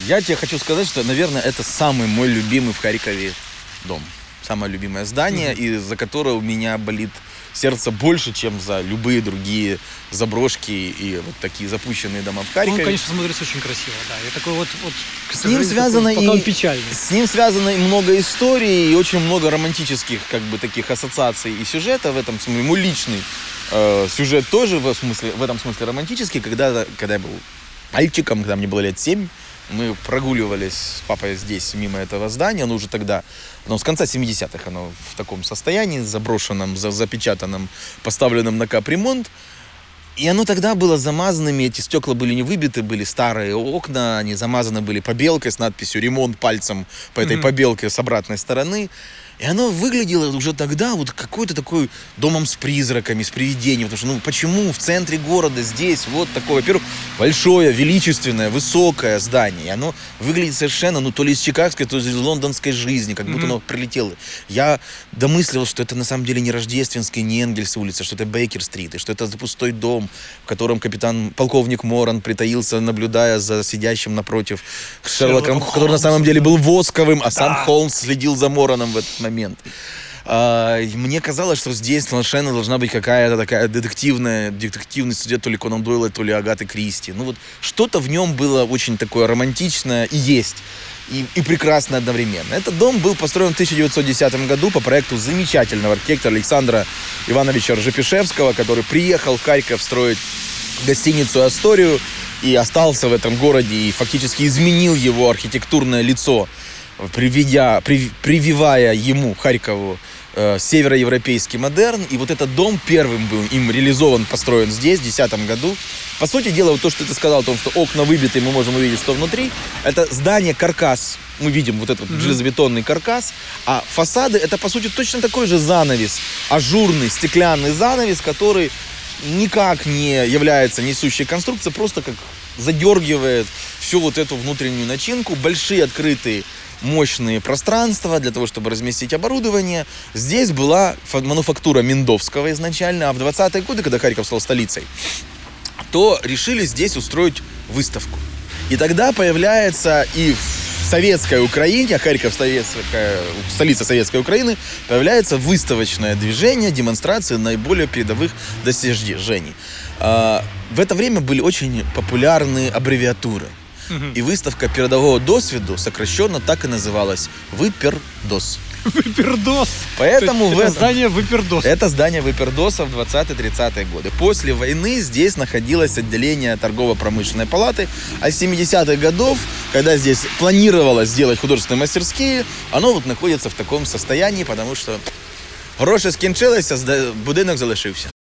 Я тебе хочу сказать, что, наверное, это самый мой любимый в Харькове дом. Самое любимое здание, из-за которого у меня болит сердце больше, чем за любые другие заброшки и вот такие запущенные дома в Харькове. Он, конечно, смотрится очень красиво, да. И такой вот с ним связано пока он печальный. С ним связано и много историй, и очень много романтических, как бы, таких ассоциаций и сюжета в этом смысле. Мой личный сюжет тоже в этом смысле романтический. Когда я был мальчиком, когда мне было лет 7, мы прогуливались с папой здесь, мимо этого здания. Оно уже тогда, с конца 70-х, оно в таком состоянии, заброшенном, запечатанном, поставленном на капремонт. И оно тогда было замазанными, эти стекла были не выбиты, были старые окна, они замазаны были побелкой с надписью «Ремонт» пальцем по этой побелке с обратной стороны. И оно выглядело уже тогда вот какой-то такой домом с призраками, с привидением. Потому что, почему в центре города здесь вот такое, во-первых, большое, величественное, высокое здание. И оно выглядит совершенно, то ли из чикагской, то ли из лондонской жизни, как будто оно прилетело. Я домыслил, что это на самом деле не Рождественская, не Энгельс улица, что это Бейкер-стрит, и что это пустой дом, в котором полковник Моран притаился, наблюдая за сидящим напротив Шерлоком, который на самом деле был восковым, а сам Холмс следил за Мораном в этот момент. Мне казалось, что здесь совершенно должна быть какая-то такая детективный сюжет то ли Конан Дойла, то ли Агаты Кристи. Что-то в нем было очень такое романтичное и есть. И прекрасно одновременно. Этот дом был построен в 1910 году по проекту замечательного архитектора Александра Ивановича Ржепишевского, который приехал в Харьков строить гостиницу «Асторию» и остался в этом городе и фактически изменил его архитектурное лицо, прививая ему, Харькову, североевропейский модерн. И вот этот дом первым был им реализован, построен здесь, в 2010 году. По сути дела, вот то, что ты сказал о том, что окна выбиты, мы можем увидеть, что внутри. Это здание, каркас. Мы видим вот этот железобетонный каркас. А фасады, это, по сути, точно такой же занавес. Ажурный, стеклянный занавес, который никак не является несущей конструкцией, просто как задергивает всю вот эту внутреннюю начинку. Большие открытые мощные пространства для того, чтобы разместить оборудование. Здесь была мануфактура Миндовского изначально, а в 20-е годы, когда Харьков стал столицей, то решили здесь устроить выставку. И тогда появляется и в советской Украине, а Харьков столица советской Украины, появляется выставочное движение, демонстрация наиболее передовых достижений. В это время были очень популярны аббревиатуры. И выставка передового досвіду сокращенно так и называлась «Выпердос». Выпердос. Поэтому это здание Выпердос. Это здание Выпердоса в 20-30-е годы. После войны здесь находилось отделение торгово-промышленной палаты, а с 70-х годов, когда здесь планировалось сделать художественные мастерские, оно вот находится в таком состоянии, потому что гроші скінчилися, будинок залишився.